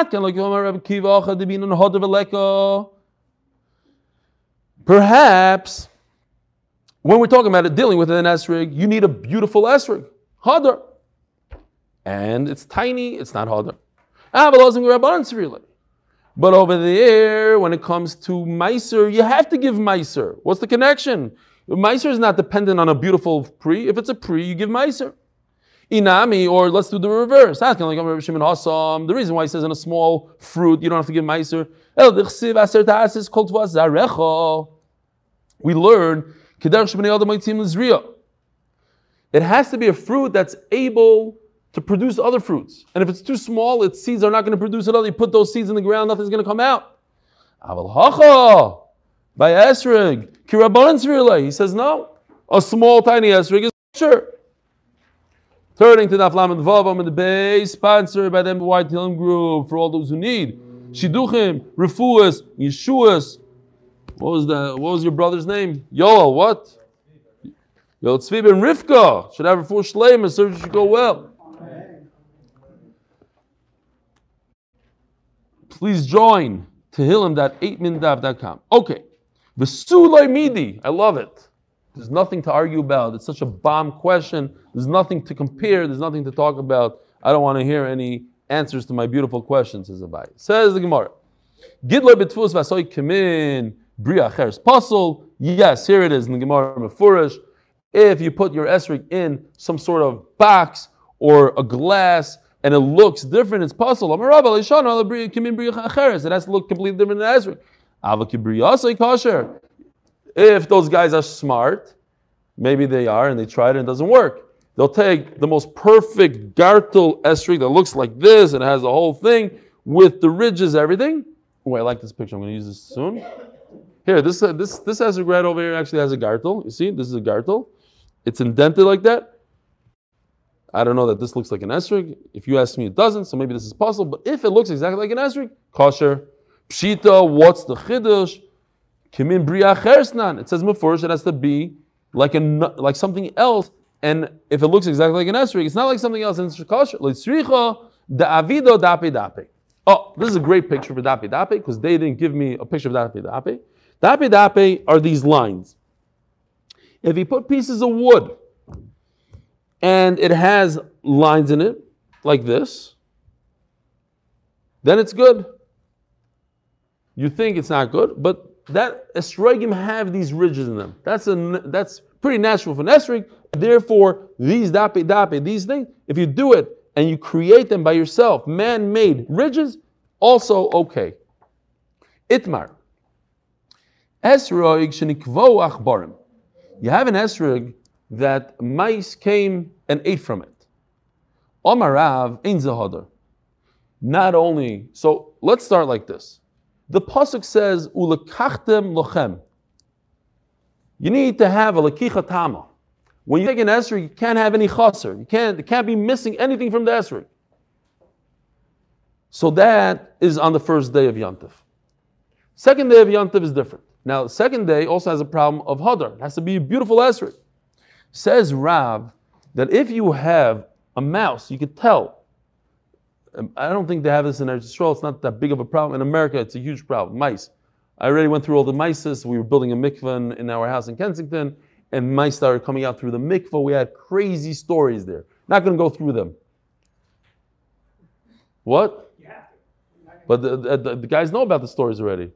Perhaps, when we're talking about it, dealing with an esrog, you need a beautiful esrog, hadar. And it's tiny, it's not hadar. But over there, when it comes to meiser, you have to give meiser. What's the connection? Meiser is not dependent on a beautiful pri. If it's a pri, you give meiser. Inami, or let's do the reverse. The reason why he says in a small fruit, you don't have to give meiser. We learn, it has to be a fruit that's able to produce other fruits. And if it's too small, its seeds are not going to produce another. You put those seeds in the ground, nothing's going to come out. By esrog, he says no. A small, tiny esrog is sure. Turning to the Aflam and Vavam in the base, sponsored by the White Hilm Group for all those who need. Shiduchim, Refuas, Yeshuas. What was the? What was your brother's name? Yoel, what? Yoel Tzvi and Rivka should have a full shleim, and surgery should go well. Please join tehillim dot eight min dav dot com. Okay. V'sulay midi. I love it. There's nothing to argue about. It's such a bomb question. There's nothing to compare. There's nothing to talk about. I don't want to hear any answers to my beautiful questions, says Abai. Says the Gemara. Gidler b'tfus v'asoy kimin bria cheres pasul. Yes, here it is in the Gemara Mefurish. If you put your esrog in some sort of box or a glass, and it looks different, it's puzzle. It has to look completely different than esrog. If those guys are smart, maybe they are, and they tried it and it doesn't work. They'll take the most perfect gartel esrog that looks like this and has the whole thing with the ridges, everything. Oh, I like this picture. I'm going to use this soon. Here, this uh, this this esrog right over here actually has a gartel. You see, this is a gartel. It's indented like that. I don't know that this looks like an esrog. If you ask me, it doesn't, so maybe this is possible. But if it looks exactly like an esrog, kosher. Pshita, what's the chiddush? Kimin bria chersnan. It says mefurish, it has to be like a like something else. And if it looks exactly like an esrog, it's not like something else, and it's kosher. Litzricha da'avido dape dape. Oh, this is a great picture for dape dape, because they didn't give me a picture of dape dape. Dape dape are these lines. If you put pieces of wood, and it has lines in it, like this, then it's good. You think it's not good, but that esrogim have these ridges in them. That's a that's pretty natural for an esrog. Therefore, these dape dape, these things, if you do it and you create them by yourself, man-made ridges, also okay. Itmar. Esrog shenikvo achbarim. You have an esrog that mice came and ate from it. Omarav ein zahadar. Not only, so let's start like this. The pasuk says, "Ulekachtem lochem." You need to have a lekicha tama. When you take an esrog, you can't have any chaser. You can't, you can't be missing anything from the esrog. So that is on the first day of Yantif. Second day of Yantif is different. Now, the second day also has a problem of Hadar. It has to be a beautiful esrog. Says Rav that if you have a mouse, you could tell. I don't think they have this in Eretz Yisrael. It's not that big of a problem. In America, it's a huge problem. Mice. I already went through all the mices. We were building a mikveh in, in our house in Kensington, and mice started coming out through the mikveh. We had crazy stories there. Not going to go through them. What? Yeah. But the, the, the guys know about the stories already.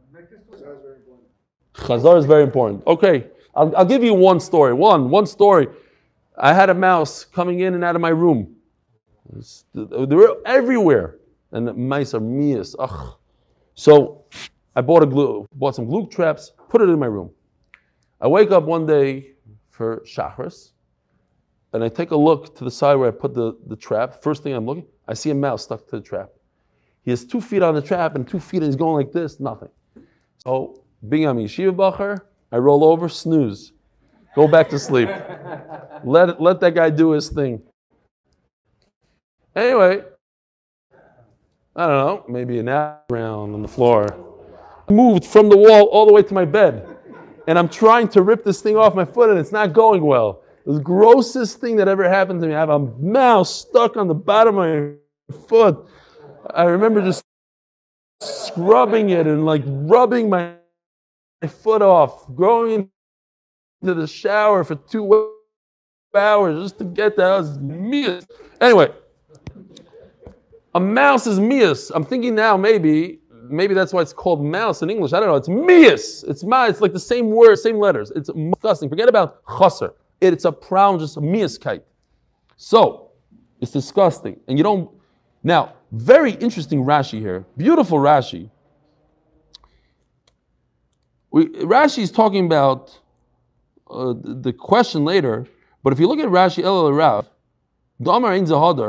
Chazar is very important. Okay, I'll, I'll give you one story. One, one story. I had a mouse coming in and out of my room. They were everywhere, and the mice are mias. Ugh. So I bought a glue, bought some glue traps, put it in my room. I wake up one day for Shachris, and I take a look to the side where I put the, the trap. First thing I'm looking, I see a mouse stuck to the trap. He has two feet on the trap and two feet, and he's going like this, nothing. So being a yeshiva bacher, I roll over, snooze, go back to sleep. Let let that guy do his thing. Anyway, I don't know, maybe an hour around on the floor. I moved from the wall all the way to my bed, and I'm trying to rip this thing off my foot, and it's not going well. It was the grossest thing that ever happened to me. I have a mouse stuck on the bottom of my foot. I remember just scrubbing it and like rubbing my my foot off, going into the shower for two hours just to get that. That was mias. Anyway, a mouse is mias. I'm thinking now maybe, maybe that's why it's called mouse in English. I don't know. It's mias. It's ma. It's like the same word, same letters. It's disgusting. Forget about chaser. It's a problem, just a miaskite. So it's disgusting, and you don't. Now, very interesting Rashi here. Beautiful Rashi. We, Rashi is talking about uh, the, the question later, but if you look at Rashi, El Rav, you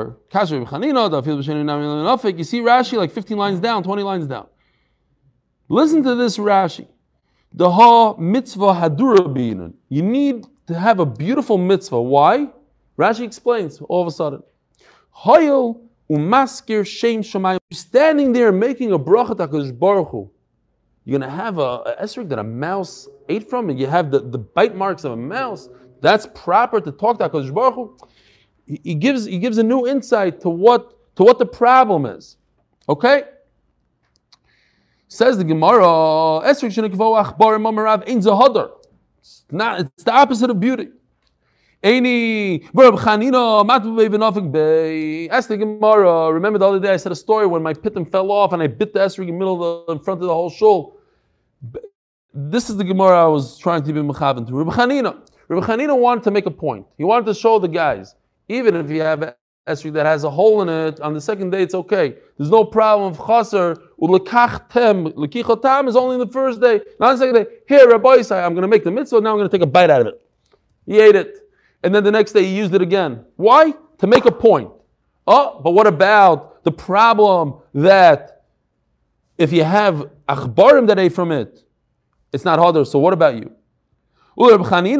see Rashi like fifteen lines down, twenty lines down. Listen to this Rashi. The ha mitzvah hadura. You need to have a beautiful mitzvah. Why? Rashi explains all of a sudden. Hayil umaskir shem shamayim. Standing there making a bracha to HaKadosh Baruch Hu. You're going to have a, a esrog that a mouse ate from, and you have the, the bite marks of a mouse. That's proper to talk to HaKadosh Baruch Hu. He, he gives he gives a new insight to what to what the problem is. Okay? Says the Gemara, esrog shenekvo achbar mamarav ein zahadar. It's not. It's the opposite of beauty. Eini Reb Chanina matvu beivenafik bei. Ask the Gemara. Remember the other day I said a story when my pitim fell off and I bit the esrog in the middle of the, in front of the whole shul. This is the Gemara I was trying to be mechaven to. Reb Chanina. Reb Chanina wanted to make a point. He wanted to show the guys, even if you have esrog that has a hole in it, on the second day it's okay. There's no problem of chaser. Ulekachtem lekichotam is only on the first day. Not on the second day. Here, Rabbi Yisai, I'm going to make the mitzvah. Now I'm going to take a bite out of it. He ate it. And then the next day he used it again. Why? To make a point. Oh, but what about the problem that if you have achbarim that ate from it, it's not hadar. So what about you? What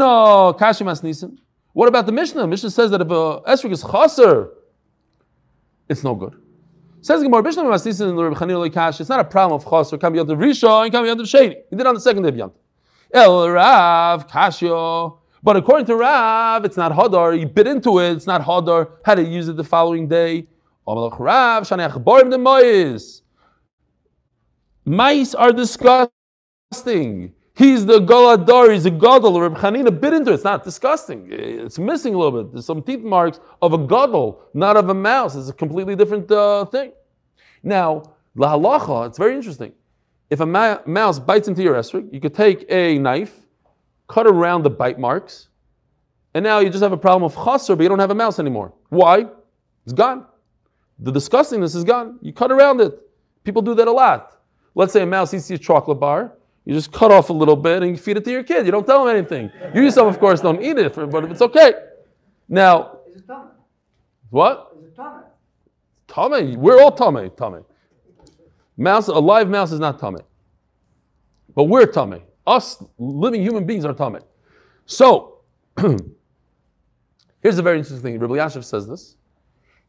about the Mishnah? Mishnah says that if a esrog is chaser, it's no good. Says Gemara, Mishnah Masnisin and Reb Chanina Leikash. It's not a problem of chaser. Can be yontiv rishon, can be yontiv sheni. He did it on the second day of yontiv. El Rav Kashyo. But according to Rav, it's not hadar. You bit into it. It's not hadar. How to use it the following day? Rav mice are disgusting. He's the galadar. He's a gadol. Reb Chanina bit into it. It's not disgusting. It's missing a little bit. There's some teeth marks of a gadol, not of a mouse. It's a completely different uh, thing. Now, la halacha. It's very interesting. If a ma- mouse bites into your esrog, you could take a knife, cut around the bite marks, and now you just have a problem of chaser, but you don't have a mouse anymore. Why? It's gone. The disgustingness is gone. You cut around it. People do that a lot. Let's say a mouse eats your chocolate bar. You just cut off a little bit and you feed it to your kid. You don't tell him anything. You yourself, of course, don't eat it, but it's okay. Now, is it tummy? What? Is it tummy? Tummy. We're all tummy. Tummy. Mouse, a live mouse is not tummy. But we're tummy. Us living human beings are tummy. So, here's a very interesting thing. Rabbi Yashiv says this.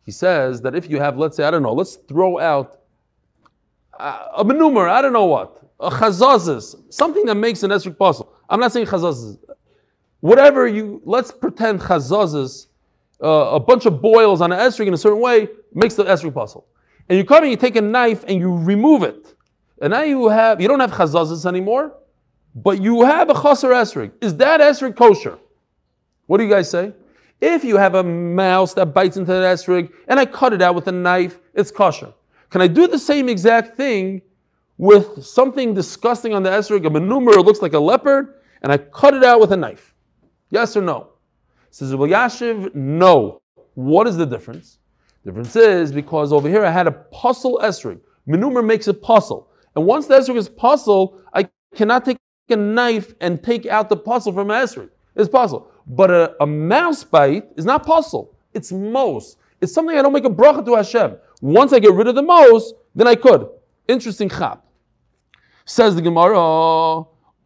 He says that if you have, let's say, I don't know, let's throw out uh, a menumer, I don't know what, a chazazes, something that makes an esrog puzzle. I'm not saying chazazes. Whatever you, let's pretend chazazes, uh, a bunch of boils on an esrog in a certain way, makes the esrog puzzle. And you come and you take a knife and you remove it. And now you have, you don't have chazazes anymore, but you have a chaser esrog. Is that esrog kosher? What do you guys say? If you have a mouse that bites into the esrog and I cut it out with a knife, it's kosher. Can I do the same exact thing with something disgusting on the esrog, a menumer, it looks like a leopard, and I cut it out with a knife? Yes or no? Says Rabbi Yashiv, no. What is the difference? The difference is because over here I had a puzzle esrog. Menumer makes a puzzle. And once the esrog is puzzle, I cannot take a knife and take out the puzzle from an esrog. It's puzzle. But a, a mouse bite is not puzzle. It's mos. It's something I don't make a bracha to Hashem. Once I get rid of the mos, then I could. Interesting chap. Says the Gemara,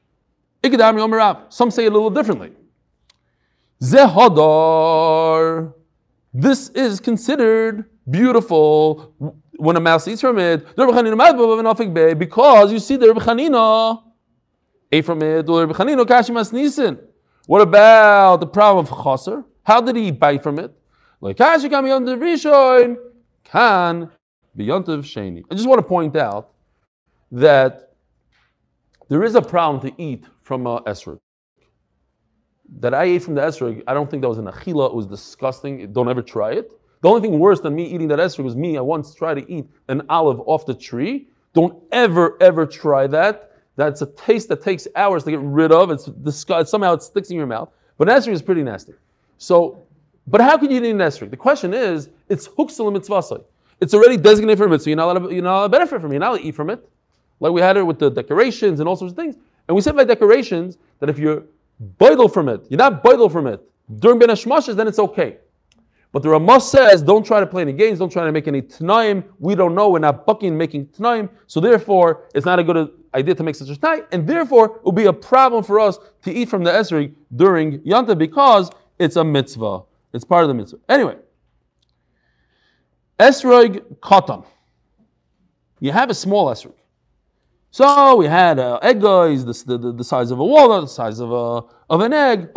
some say it a little differently. Zehadar. This is considered beautiful when a mouse eats from it. Because you see the Rebbe Chanina ate from it. Rebbe Chanina kashimas nisin. What about the problem of chaser? How did he bite from it? Like kashi kam yontav rishon kan b'yontav sheni. I just want to point out that there is a problem to eat from a esrog. That I ate from the esrog, I don't think that was an achila. It was disgusting. Don't ever try it. The only thing worse than me eating that esrog was me. I once tried to eat an olive off the tree. Don't ever, ever try that. That's a taste that takes hours to get rid of. It's disgusting. Somehow it sticks in your mouth. But an esrog is pretty nasty. So, but how can you eat an esrog? The question is, it's huksel mitzvasai. It's already designated for a mitzvah. You're not allowed to, you're not allowed to benefit from it. You're not allowed to eat from it. Like we had it with the decorations and all sorts of things. And we said by decorations that if you're boidel from it, you're not boidel from it during Ben Hashmashas, then it's okay. But the Ramah says, don't try to play any games, don't try to make any t'naim. We don't know, we're not bucking making t'naim. So therefore, it's not a good idea to make such a t'naim. And therefore, it will be a problem for us to eat from the esrog during Yontav because it's a mitzvah. It's part of the mitzvah. Anyway, esrog katan. You have a small esrog. So we had uh, egg guys, the, the, the size of a walnut, the size of a of an egg.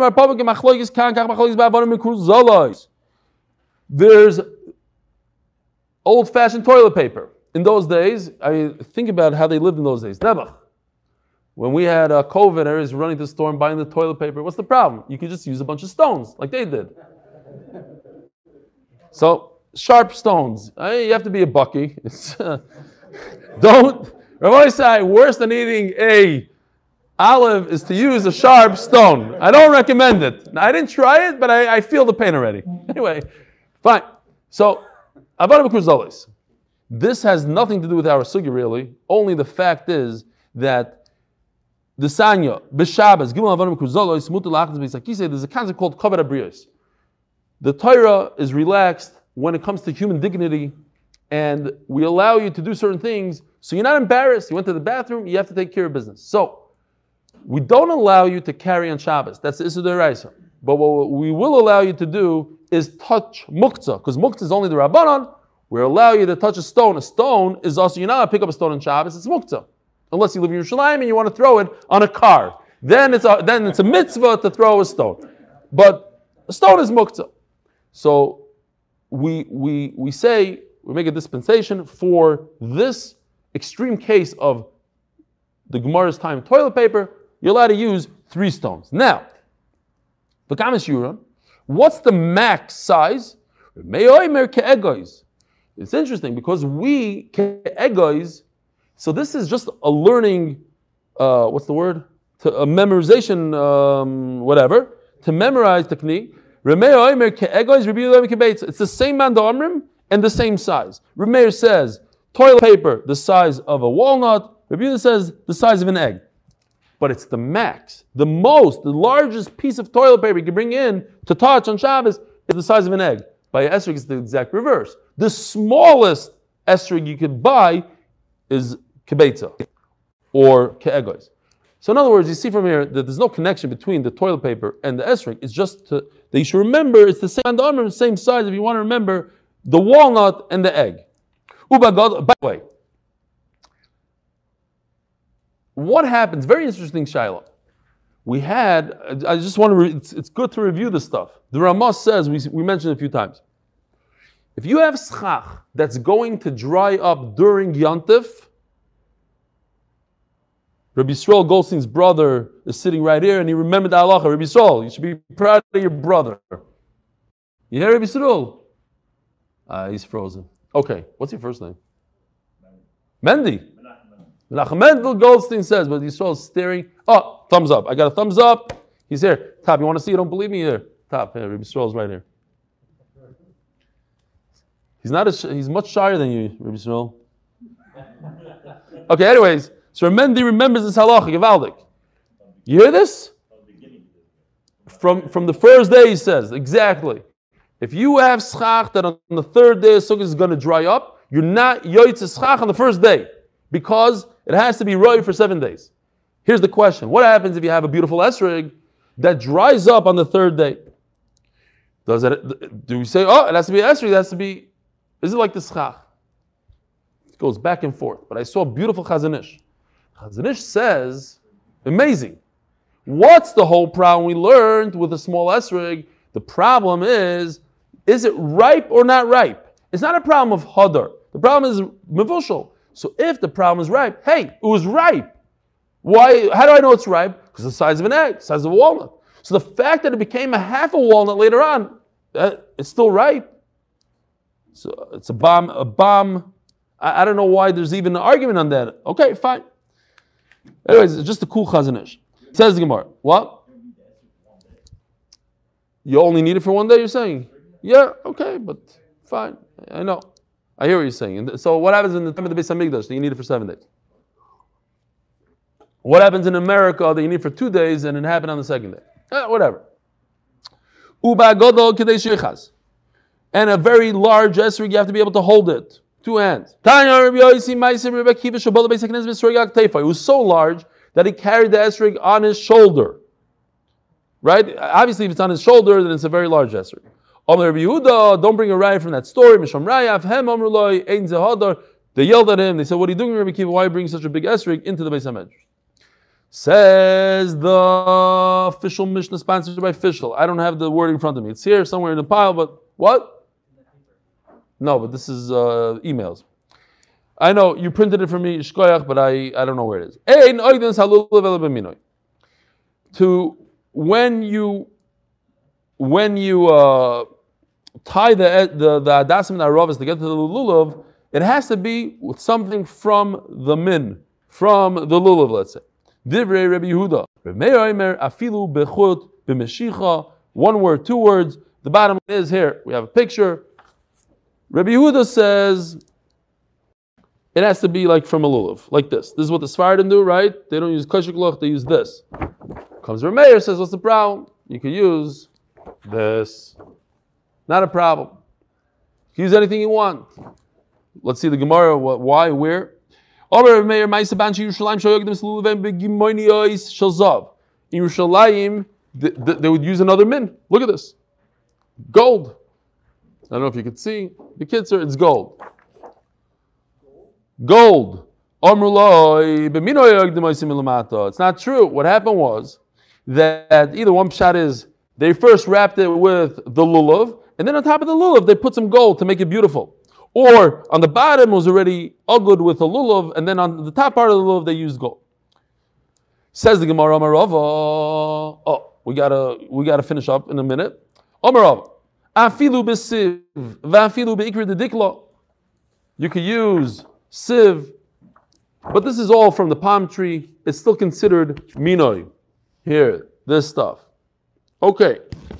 There's old-fashioned toilet paper. In those days, I mean, think about how they lived in those days. Nebuch. When we had uh, COVID, I was running to the store and buying the toilet paper. What's the problem? You could just use a bunch of stones, like they did. So, sharp stones. I mean, you have to be a bucky. It's, uh, don't... Rabbi say worse than eating a olive is to use a sharp stone. I don't recommend it. Now, I didn't try it, but I, I feel the pain already. Anyway, fine. So, Avada B'Kruzolis. This has nothing to do with our sugi really. Only the fact is that the Sanya, B'Shabbos, Gimel Avada B'Kruzolis, Mutal Achaz B'Sakise, there's a concept called Kavod Abrios. The Torah is relaxed when it comes to human dignity, and we allow you to do certain things, so you're not embarrassed. You went to the bathroom, you have to take care of business. So, we don't allow you to carry on Shabbos. That's the Issur D'Oraisa. But what we will allow you to do is touch muktzah, because muktzah is only the Rabbanon. We allow you to touch a stone. A stone is also, you're not going to pick up a stone on Shabbos, it's muktzah. Unless you live in Yerushalayim and you want to throw it on a car. Then it's a, then it's a mitzvah to throw a stone. But a stone is muktzah. So, we we we say, we make a dispensation for this extreme case of the Gemara's time toilet paper. You're allowed to use three stones. Now, what's the max size? It's interesting because we, so this is just a learning, uh, what's the word? To a memorization, um, whatever, to memorize technique. It's the same man Amrim and the same size. Reb Meir says toilet paper the size of a walnut. Reb Yehuda says the size of an egg. But it's the max, the most, the largest piece of toilet paper you can bring in to touch on Shabbos is the size of an egg. By esrog, it's the exact reverse. The smallest esrog you could buy is kibetza or ke'egois. So in other words, you see from here that there's no connection between the toilet paper and the esrog. It's just to, that you should remember it's the same, the same size. If you want to remember, the walnut and the egg. By the way, what happens? Very interesting, Shiloh. We had, I just want to, re, it's, it's good to review this stuff. The Ramah says, we, we mentioned it a few times, if you have schach that's going to dry up during Yontif, Rabbi Yisrael Goldstein's brother is sitting right here and he remembered the halacha. Rabbi Yisrael, you should be proud of your brother. You hear Rabbi Yisrael? Uh, he's frozen. Okay, what's your first name? Mendy. Menachem Mendel Goldstein says, but Yisrael is staring. Oh, thumbs up. I got a thumbs up. He's here. Top, you want to see? You don't believe me? Here. Top, here. Rabbi Yisrael's right here. He's not as, he's much shyer than you, Rabbi Yisrael. Okay, anyways, so Mendy remembers this halacha, Gevaldik. You hear this? From, from the first day, he says, exactly. If you have schach that on the third day of Sukkot is going to dry up, you're not yoytze schach on the first day because it has to be roy for seven days. Here's the question. What happens if you have a beautiful esrog that dries up on the third day? Does it, do we say, oh, it has to be esrog, it has to be, is it like the schach? It goes back and forth. But I saw a beautiful Chazon Ish. Chazon Ish says, amazing. What's the whole problem we learned with a small esrog? The problem is, is it ripe or not ripe? It's not a problem of hadar. The problem is mevushal. So if the problem is ripe, hey, it was ripe. Why? How do I know it's ripe? Because the size of an egg, size of a walnut. So the fact that it became a half a walnut later on, uh, it's still ripe. So it's a bomb. A bomb. I, I don't know why there's even an argument on that. Okay, fine. Anyways, it's just a cool Chazon Ish. Says the Gemara. What? You only need it for one day, you're saying? Yeah, okay, but fine. I know. I hear what you're saying. And so what happens in the time of the Beis HaMikdash that you need it for seven days? What happens in America that you need it for two days and it happened on the second day? Eh, whatever. And a very large esrog, you have to be able to hold it. Two hands. It was so large that he carried the esrog on his shoulder. Right? Obviously, if it's on his shoulder, then it's a very large esrog. Don't bring a raya from that story. They yelled at him. They said, "What are you doing, Rabbi Kiva? Why are you bringing such a big esrog into the Beis HaMedrash?" Says the official Mishnah sponsored by Fishel. I don't have the word in front of me. It's here somewhere in the pile, but what? No, but this is uh, emails. I know you printed it for me, shkoyach, but I, I don't know where it is. To when you when you uh, tie the the the adasim and aravas to get to the lulav, it has to be with something from the min, from the lulav. Let's say divrei Rabbi Yehuda. Rabbi Meir Omer afilu bechut b'meshicha. One word, two words. The bottom is here. We have a picture. Rabbi Yehuda says it has to be like from a lulav, like this. This is what the Sfardim do, right? They don't use kosher gluch, they use this. Comes Rabbi Meir, says, what's the problem? You can use this. Not a problem. You can use anything you want. Let's see the Gemara, what, why, where. In Yerushalayim, they would use another min. Look at this. Gold. I don't know if you could see. The kids are, it's gold. Gold. It's not true. What happened was that either one pshat is they first wrapped it with the lulav, and then on top of the lulav they put some gold to make it beautiful. Or on the bottom was already ugly with a lulav, and then on the top part of the lulav they used gold. Says the Gemara, Amarava. Oh, we gotta we gotta finish up in a minute. Amarava. Afilu b'siv, v'afilu b'ikri dedikla. You could use sieve, but this is all from the palm tree. It's still considered minoi. Here, this stuff. Okay.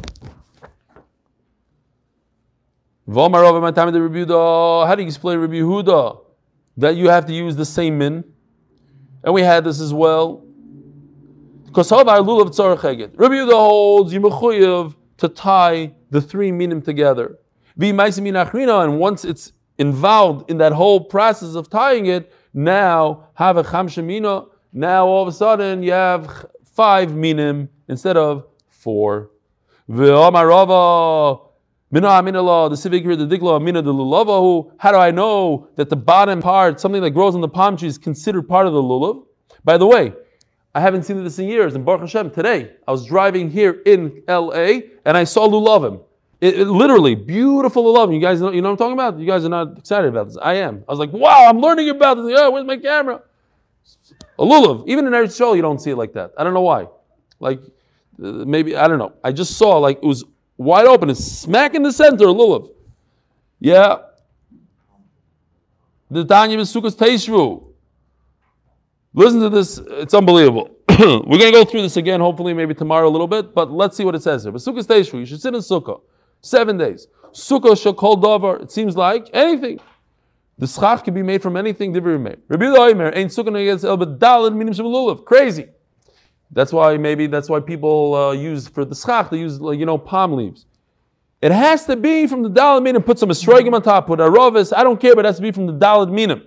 How do you explain Rabbi Yehuda that you have to use the same min? And we had this as well. Because Rabbi Yehuda holds you mechuyev to tie the three minim together. And once it's involved in that whole process of tying it, now have a chamshamina. Now all of a sudden you have five minim instead of four. Mina amina law, the civic here, the digla amina the lulavahu. How do I know that the bottom part, something that grows on the palm tree, is considered part of the lulav? By the way, I haven't seen this in years. And Baruch Hashem, today I was driving here in L A and I saw lulavim. It, it literally beautiful lulavim. You guys know, you know what I'm talking about? You guys are not excited about this. I am. I was like, wow, I'm learning about this. Yeah, where's my camera? A lulav. Even in Eretz Yisrael, you don't see it like that. I don't know why. Like uh, maybe I don't know. I just saw like it was wide open. It's smack in the center. A lulav. Yeah. The Tanya Besukas Teishvu. Listen to this, it's unbelievable. We're going to go through this again, hopefully, maybe tomorrow a little bit, but let's see what it says here. But Sukkah Teishvu, you should sit in Sukkah, seven days. Sukkah shakol davar, it seems like anything. The schach can be made from anything, Divri made. Rabbi Oimer, ain't Sukkah against el bedalad minim shemululav. Crazy. That's why, maybe, that's why people uh, use, for the schach, they use, you know, palm leaves. It has to be from the dalad minim, put some esrogim on top, put aravis, I don't care, but it has to be from the dalad minim.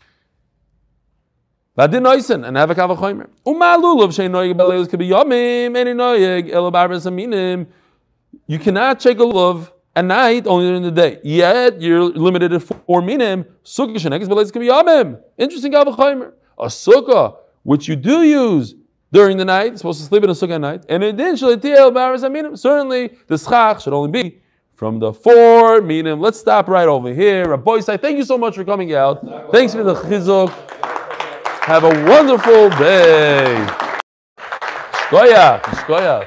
And have a kavachomer. Umalulav sheinoyeg beleilus could be yomim any noyeg elabarbas aminim. You cannot check a lulav at night, only during the day. Yet you're limited to four minim. Sukkah sheneges beleilus could be yomim. Interesting kavachomer. A sukkah which you do use during the night, supposed to sleep in a sukkah at night, and eventually elabarbas aminim. Certainly the schach should only be from the four minim. Let's stop right over here. Rabbi Say, thank you so much for coming out. Thanks for the chizuk. Have a wonderful day. Shkoyach, shkoyach.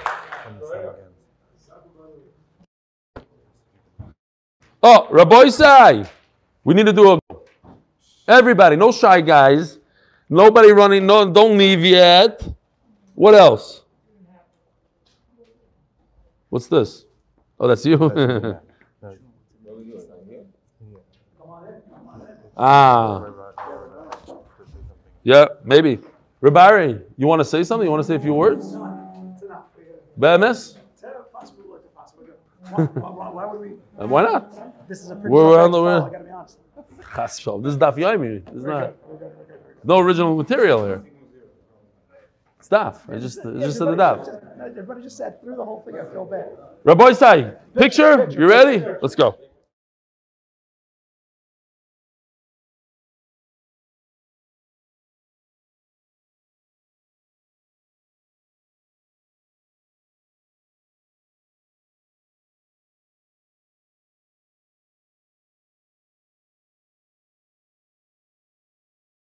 Oh, Rabbi Sai, we need to do a. Everybody, no shy guys, nobody running. No, don't leave yet. What else? What's this? Oh, that's you. Ah. Yeah, maybe. Rabari, you want to say something? You want to say a few words? Be'emes? Why would we? Why not? This is a pretty We're on the way. I gotta be honest. This is Daf Yomi. This is not. No original material here. It's Daf. I just, I just said the Daf. Everybody just sat through the whole thing. I feel bad. Rabbi Sai, picture? You ready? Let's go.